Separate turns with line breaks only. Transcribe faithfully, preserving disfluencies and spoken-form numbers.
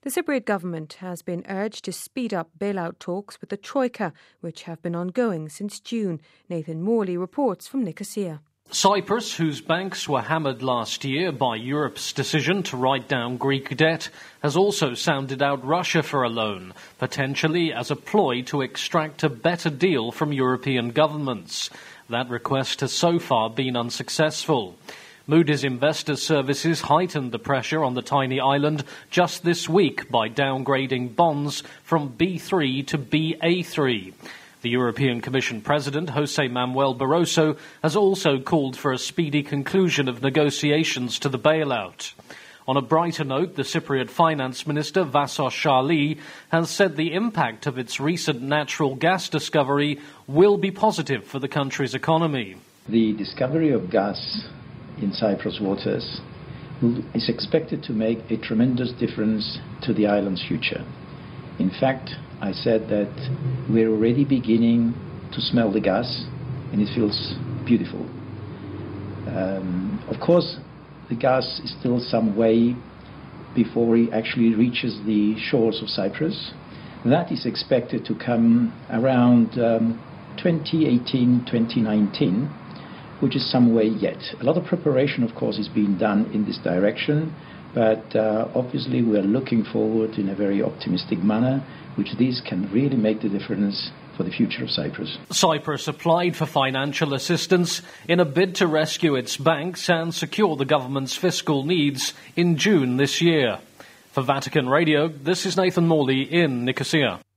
The Cypriot government has been urged to speed up bailout talks with the Troika, which have been ongoing since June. Nathan Morley reports from Nicosia.
Cyprus, whose banks were hammered last year by Europe's decision to write down Greek debt, has also sounded out Russia for a loan, potentially as a ploy to extract a better deal from European governments. That request has so far been unsuccessful. Moody's Investors Services heightened the pressure on the tiny island just this week by downgrading bonds from B three to B A three. The European Commission President, José Manuel Barroso, has also called for a speedy conclusion of negotiations to the bailout. On a brighter note, the Cypriot Finance Minister, Vassos Charli, has said the impact of its recent natural gas discovery will be positive for the country's economy.
The discovery of gas in Cyprus waters is expected to make a tremendous difference to the island's future. In fact, I said that we're already beginning to smell the gas, and it feels beautiful. Um, of course, the gas is still some way before it actually reaches the shores of Cyprus. That is expected to come around um, twenty eighteen, twenty nineteen, which is some way yet. A lot of preparation, of course, is being done in this direction, but uh, obviously we are looking forward in a very optimistic manner, which this can really make the difference for the future of Cyprus.
Cyprus applied for financial assistance in a bid to rescue its banks and secure the government's fiscal needs in June this year. For Vatican Radio, this is Nathan Morley in Nicosia.